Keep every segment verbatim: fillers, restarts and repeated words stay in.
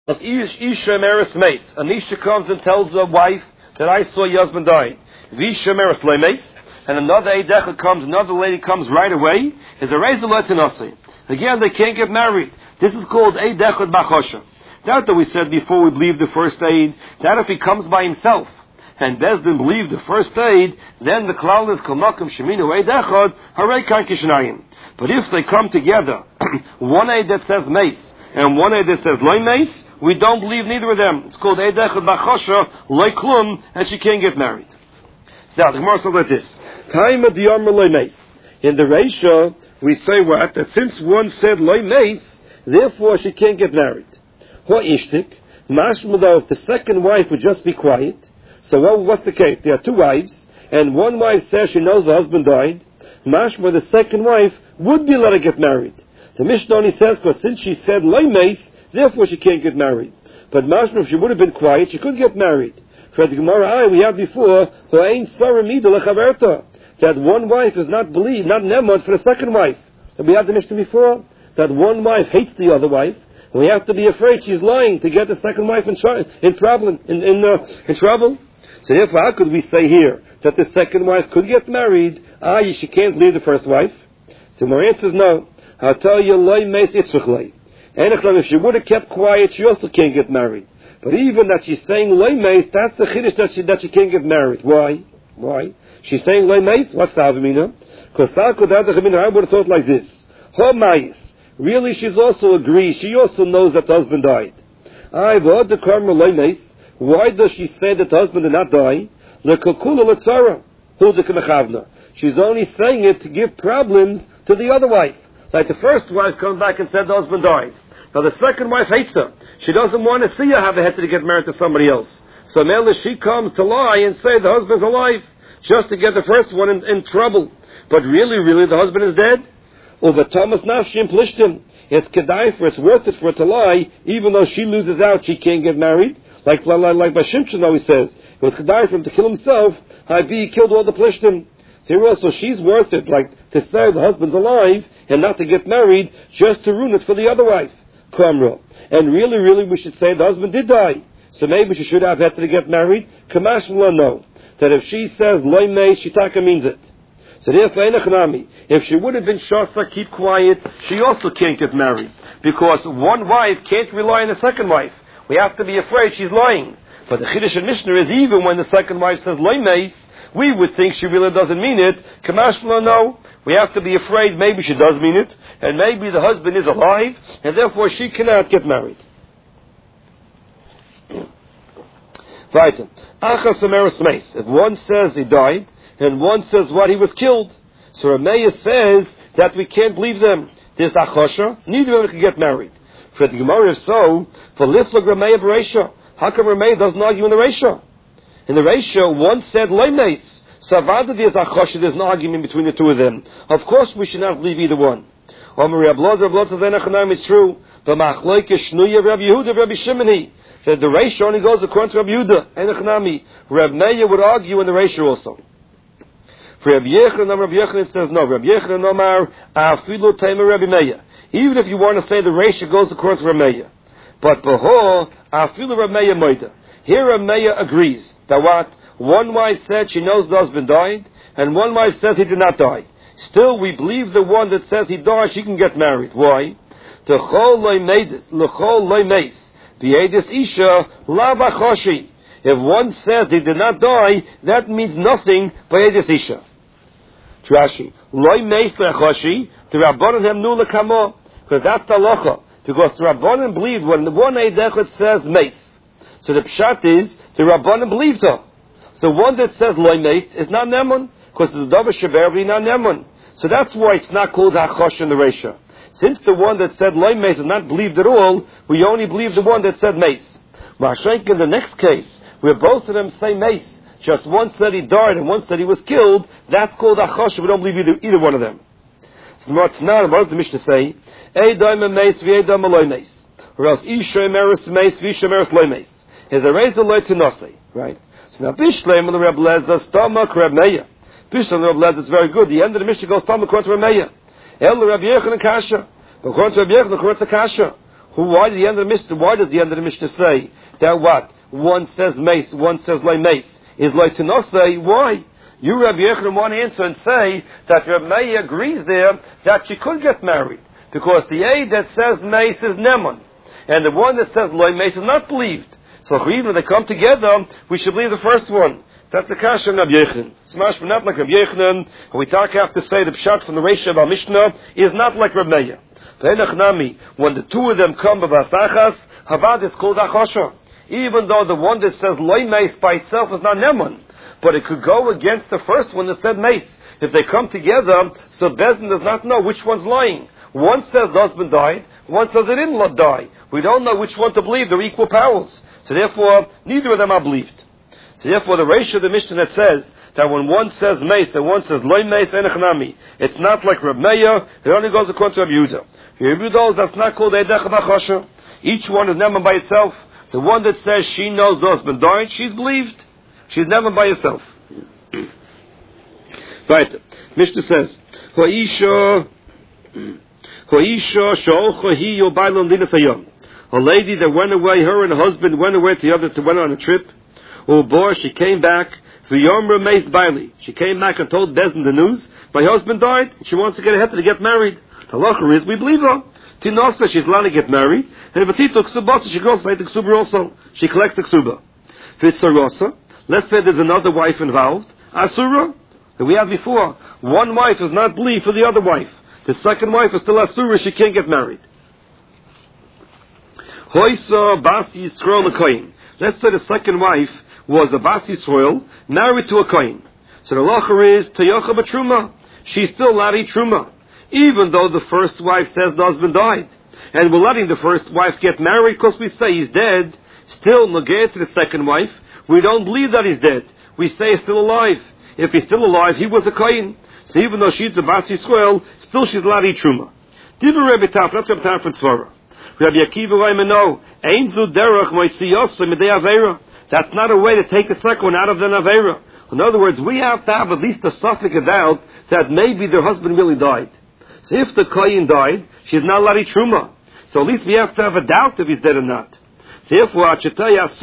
Isha Meres Mace. Anisha comes and tells the wife that I saw your husband dying. Visha Meres Mace. And another Eidecha comes, another lady comes right away. Is a Rezer Letinasi. Again, they can't get married. This is called Eidecha Bachosha. That that we said before we believe the first aid, that if he comes by himself, and Bezdin believed the first aid, then the klal is Kalmakam Sheminu Eidechad, Harei Kan Kishnayim. But if they come together, one aid that says Mace, and one aid that says Loy Mace, we don't believe neither of them. It's called Eidechad Bachosha, Loy Klum, and she can't get married. Now, the Gemara says like this. Time of the Yom Loy Mace. In the Reisha, we say what? That since one said Loy Mace, therefore she can't get married. Ho Ishtik, Mashmada, if the second wife would just be quiet. So what, what's the case? There are two wives, and one wife says she knows her husband died. Mashma, the second wife, would be let her get married. The Mishnah only says, because since she said Loy Mace, therefore she can't get married. But Mashma, if she would have been quiet, she could get married. For the Gemara we had before, that one wife is not believed, not nemod for the second wife. And we had the Mishnah before, that one wife hates the other wife, and we have to be afraid she's lying to get the second wife in, in problem, in, in, uh, in trouble. So therefore, how could we say here that the second wife could get married? Ah, she can't leave the first wife. So my answer is no. I'll tell you, loy meis itzrichlei. And if she would have kept quiet, she also can't get married. But even that she's saying loy meis, that's the chiddush that she that she can't get married. Why? Why? She's saying loy meis. What's the avamina? Because I would have thought like this: ho meis. Really, she's also agreed. She also knows that the husband died. I would the karma loy meis. Why does she say that the husband did not die? She's only saying it to give problems to the other wife. Like the first wife comes back and said the husband died. Now the second wife hates her. She doesn't want to see her have a head to get married to somebody else. So Mela, she comes to lie and say the husband's alive, just to get the first one in, in trouble. But really, really, the husband is dead. Over Thomas Nafshim Plishtim. It's kedai for, it's worth it for her to lie, even though she loses out, she can't get married. Like like, like by Shimshon always says, it was kedai for him to kill himself. He killed all the Plishtim. So also, she's worth it, like to say the husband's alive and not to get married, just to ruin it for the other wife. Kamra. And really, really, we should say the husband did die. So maybe she should have had to get married. Kamash no. That if she says loy mei, shitaka means it. So therefore, if she would have been shasa, keep quiet, she also can't get married. Because one wife can't rely on the second wife. We have to be afraid she's lying. But the Chiddush and Mishnah is even when the second wife says loy mei, we would think she really doesn't mean it. Kamash no. We have to be afraid maybe she does mean it, and maybe the husband is alive, and therefore she cannot get married. Right. If one says he died, and one says what he was killed, so Rameya says that we can't believe them. There's achosha, neither of them can get married. For the Gemara, if so, for liflag Rameya b'reisha, how come Rameya doesn't argue in the reisha? In the ratio, one said loy meis. So there's an argument between the two of them. Of course, we should not believe either one. It's true. The ratio only goes according to Rabbi Yehuda. Rabbi Meir would argue in the ratio also. For Rabbi Yechon, Rabbi Yechon it says no. Rabbi Yechon Omar afilu teimer Rabbi Meir. Even if you want to say the ratio goes according to Rabbi Meir, but beho afilu Rabbi Meir moida. Here Rabbi Meir agrees that what? One wife said she knows the husband died, and one wife says he did not die. Still, we believe the one that says he died, she can get married. Why? If one says he did not die, that means nothing by Edis Isha. Trashi. The Rabbanan hem nu lekamo. Because that's the halacha. Because the Rabbanan believed when the one Eidechot says meis. So the pshat is, the Rabbanan believed her. So one that says loy meis is not nemun, because it's a davar shebervi, not nemun. So that's why it's not called hachosh in the Reisha. Since the one that said loy meis is not believed at all, we only believe the one that said meis. Mashenk in the next case, where both of them say meis, just one said he died and one said he was killed, that's called hachosh. We don't believe either, either one of them. So now, what does the Mishnah say? Eidam meis v'eidam loy meis. Or else isha emeris meis v'isha emeris loy meis. Is a razor loy to nase, right? So now Bishleim the Reb Lezer Stomach Reb Meir. Bishleim the Reb Lezer is very good. The end of the Mishnah goes Stomach according to Reb Meir. El Reb Yechon and Kasha. According to Reb Yechon, according to Kasha. Who? Why did the end of the Mishnah? Why does the end of the Mishnah say that what? One says mace, one says lay mace. Is like to not say why? You, Rabbi Yochanan, want to answer and say that Rabbi Meir agrees there that she could get married because the aid that says mace is neman, and the one that says lay mace is not believed. So even if they come together, we should believe the first one. That's the kasha of Rabbi Yochanan. It's mashma not like Rabbi Yochanan. And we talk have to say the pshat from the Reisha of our Mishnah is not like Rabbi Meir. When the two of them come b'vasachas, Havad is called achosha. Even though the one that says loy mace by itself is not neman, but it could go against the first one that said mace. If they come together, so Bezdin does not know which one's lying. One says the husband died, one says it didn't die. We don't know which one to believe. They're equal powers. So therefore, neither of them are believed. So therefore, the ratio of the Mishnah that says that when one says mace and one says loy mace enechnami, it's not like Reb Meir. It only goes according to Reb Yehuda. Reb Yehuda, that's not called eidech b'chosha. Each one is never by itself. The one that says she knows the husband died, she's believed. She's never by herself. Right. Mishnah says, Ha'isha, Ha'isha she'olcha hi yobaylam dinas hayom. A lady that went away, her and her husband went away to the other, to went on a trip. Ubor, she came back. V'yomra meis baili. She came back and told Bezdin the news. My husband died. She wants to get ahead to get married. The halacha is we believe her. Tinosa, she's allowed to get married. And if Tito ksubasa, she goes like the ksuba also. She collects the ksuba. Vitzarosa. Let's say there's another wife involved. Asura, that we had before. One wife is not believed for the other wife. The second wife is still Asura, she can't get married. Hoisa Basi Yisrael L'Koyin. Let's say the second wife was a Basi Yisrael, married to a Koyin. So the halacha is Tayocha B'Truma. She's still allowed to eat Truma. Even though the first wife says the husband died. And we're letting the first wife get married because we say he's dead. Still, negate to the second wife. We don't believe that he's dead. We say he's still alive. If he's still alive, he was a Kohen. So even though she's a Bas Yisrael, still she's allowed to eat Truma. Diva Rebbe Taf, that's Rebbe Taf from Tzvara. Rabbi Akiva Raimano, Ein zu derech moitziyos midei avera. That's not a way to take the second one out of the avera. In other words, we have to have at least a suffix of doubt that maybe their husband really died. So if the Kohen died, she's not allowed to eat Truma. So at least we have to have a doubt if he's dead or not. Therefore, so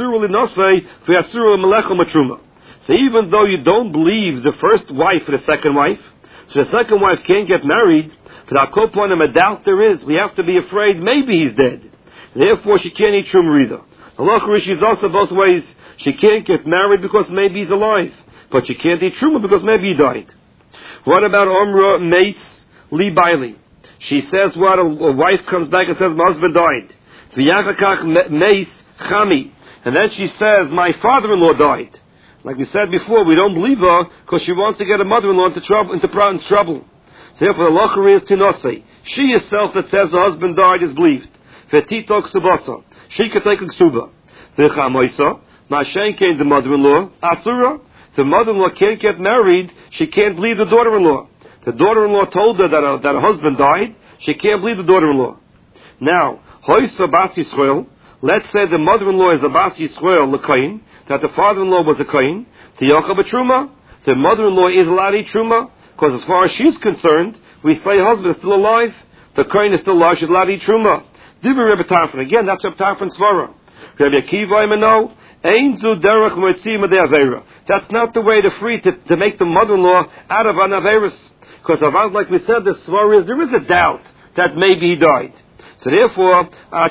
even though you don't believe the first wife or the second wife, so the second wife can't get married, but a doubt there is. We have to be afraid maybe he's dead. Therefore, she can't eat Truma either. Allah is also both ways. She can't get married because maybe he's alive, but she can't eat Truma because maybe he died. What about Omra Meis Li Baili? She says what? A, a wife comes back and says, my husband died. Meis Chami. And then she says, my father-in-law died. Like we said before, we don't believe her because she wants to get her mother-in-law into trouble. Into trouble. So therefore, the lacher is Tinosei. She herself that says her husband died is believed. Vetito Ksubasa. She could take a Ksuba. V'chamoisa. Mashen came the mother-in-law. Asura. The mother-in-law can't get married. She can't believe the daughter-in-law. The daughter-in-law told her that her, that her husband died. She can't believe the daughter-in-law. Now, Hoisa Bas Yisrael. Let's say the mother-in-law is a Bas Yisrael, the Kohen, that the father-in-law was a Kohen. Tiyocha B'Truma. The mother-in-law is allowed to eat Truma, because as far as she's concerned, we say husband is still alive. The Kohen is still alive, she's allowed to eat Truma. Divrei Rebbe Tarfon. Again, that's Rebbe Tarfon Svara. Rabbi Akiva Imano, Ein zu derech moetzim adei avera. That's not the way to free, to, to make the mother-in-law out of an averis. Because like we said, the Svara is, there is a doubt that maybe he died. So therefore,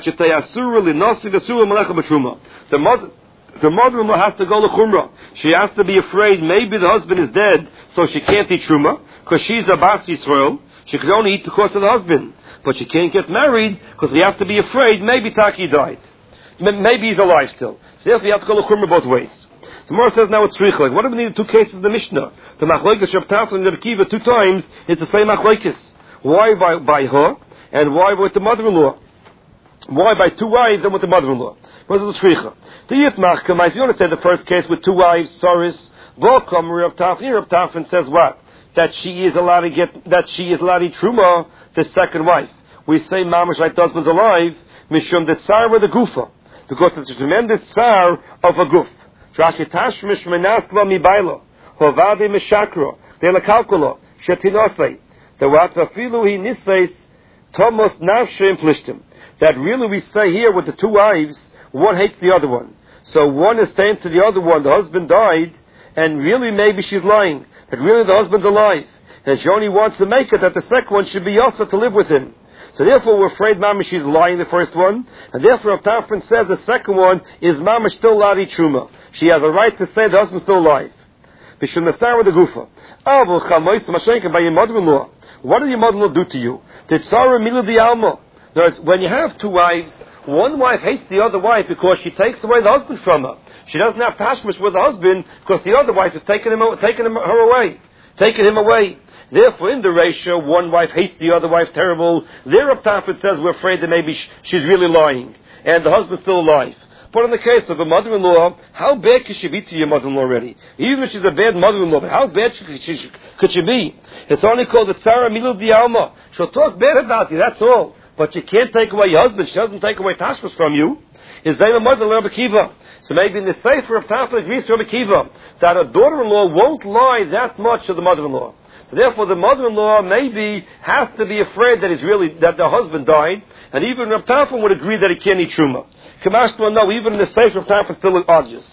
the mother, the mother-in-law has to go to Chumrah. She has to be afraid maybe the husband is dead, so she can't eat Truma, because she's a Bas Yisrael. She can only eat because of the husband. But she can't get married, because we have to be afraid maybe Taki died. Maybe he's alive still. So therefore you have to go to Chumrah both ways. The Gemara says now it's Tzricha. What do we need two cases in the Mishnah? The Machlokes Reb Tarfon and Reb Akiva two times, it's the same Machlokes. Why by, by her? And why with the mother-in-law? Why by two wives and with the mother-in-law? What is the shricha? The Yitmach, if you want to say the first case with two wives, Saris, Volkom, Reb Tarfon, Reb Tarfon says what? That she is allowed to get, that she is allowed to eat Truma, the second wife. We say Mamash like the husband's alive, Mishum the Tsar with the Gufa. Because it's a tremendous Tsar of a Guf. Trashi Tashmish Menaskla Mibailo, Hovadi Mishakro, De La Kalkulo, Shetinosei. The Watvafilu he Niseis, Tomos Nafshe Implishtim. that really we say here with the two wives, one hates the other one. So one is saying to the other one, the husband died, and really maybe she's lying, that really the husband's alive, and she only wants to make it that the second one should be also to live with him. So therefore we're afraid Mama she's lying, the first one, and therefore Rav Tarfon says the second one is Mama still Lari Truma. She has a right to say the husband's still alive. We should start with the Gufa. By your mother-in-law. What did your mother-in-law do to you? Did Sarah Mila di Alma? When you have two wives, one wife hates the other wife because she takes away the husband from her. She doesn't have tashmish with the husband because the other wife is taking him, taking him, her away, taking him away. Therefore, in the ratio, one wife hates the other wife terrible. There, Rav Tarfon says we're afraid that maybe she's really lying and the husband's still alive. But in the case of a mother-in-law, how bad could she be to your mother-in-law already? Even if she's a bad mother-in-law, but how bad could she, could she be? It's only called the Tzara Milul Di Alma. She'll talk bad about you, that's all. But you can't take away your husband. She doesn't take away tashmas from you. Is Zayna mother Rabbi Kiva. So maybe in the Sefer of Tarfon agrees to Rabbi Kiva that a daughter-in-law won't lie that much to the mother-in-law. So therefore, the mother-in-law maybe has to be afraid that he's really that the husband died, and even Rabbi Tarfon would agree that he can't eat truma. Kamashma, no, even in the Sefer of Tarfon still argues.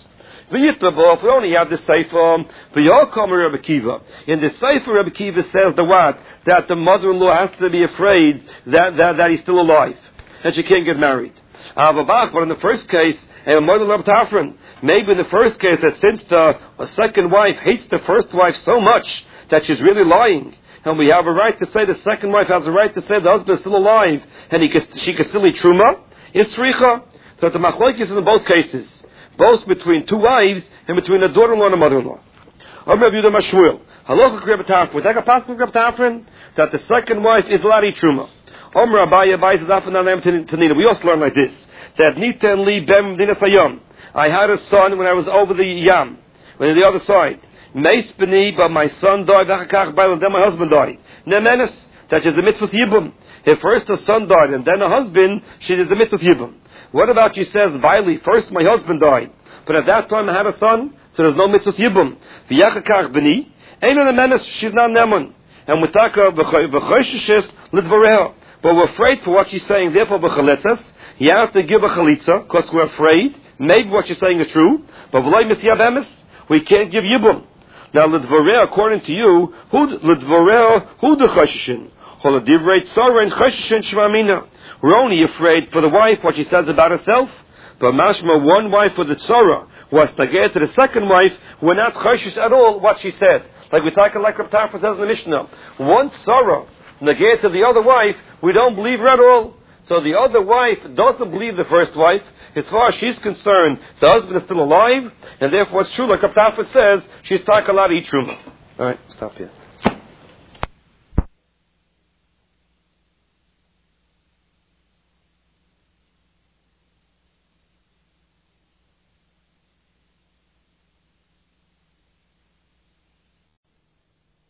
If we only have the Sefer, Rabbi Kiva. In the Sefer, Rabbi Kiva says the what? That the mother-in-law has to be afraid that, that, that he's still alive, and she can't get married. But in the first case, a mother-in-law Tarfon, maybe in the first case that since the second wife hates the first wife so much that she's really lying, and we have a right to say the second wife has a right to say the husband is still alive, and he can, she can still eat truma, it's sricha. So the machlokes is in both cases, both between two wives and between a daughter-in-law and a mother-in-law. Rabbi Yehuda Mashmuel, halacha Rabbi Tarfon, we take a passage Rabbi Tarfon that the second wife is lari truma. Omer Abaye Abaye says after Nanam Tanina. We also learn like this: that Nitan li bem dinas hayom. I had a son when I was over the yam, when the other side. Meis b'ni, but my son died. V'achakach b'ayil, and then my husband died. Nemenes, that is the mitzvah yibum. If first her son died and then her husband, she is the mitzvah yibum. What about she says, Bailey, first my husband died, but at that time I had a son, so there's no mitzvah yibum. V'yachakach b'ni, ein nemenes, she's not neman. And we talk about v'chosheshes l'dvareha. But we're afraid for what she's saying, therefore v'chaletzas, you have to give a chalitza, because we're afraid, maybe what she's saying is true, but v'loi misyab emes, we can't give yibum. Now, l'dvareha, according to you, who l'dvareha, who the chosheshin? Holadivrei tzara and chosheshin shmamina. We're only afraid for the wife, what she says about herself. But mashma, one wife for the tzara was to get to the second wife, we're not choshesh at all what she said. Like we talk like Rav Tarfon says in the Mishnah. One tzara negate to the other wife, we don't believe her at all. So the other wife doesn't believe the first wife. As far as she's concerned, the husband is still alive, and therefore it's true, like Rav Tarfon says, she's talking a lot of truma. All right, stop here.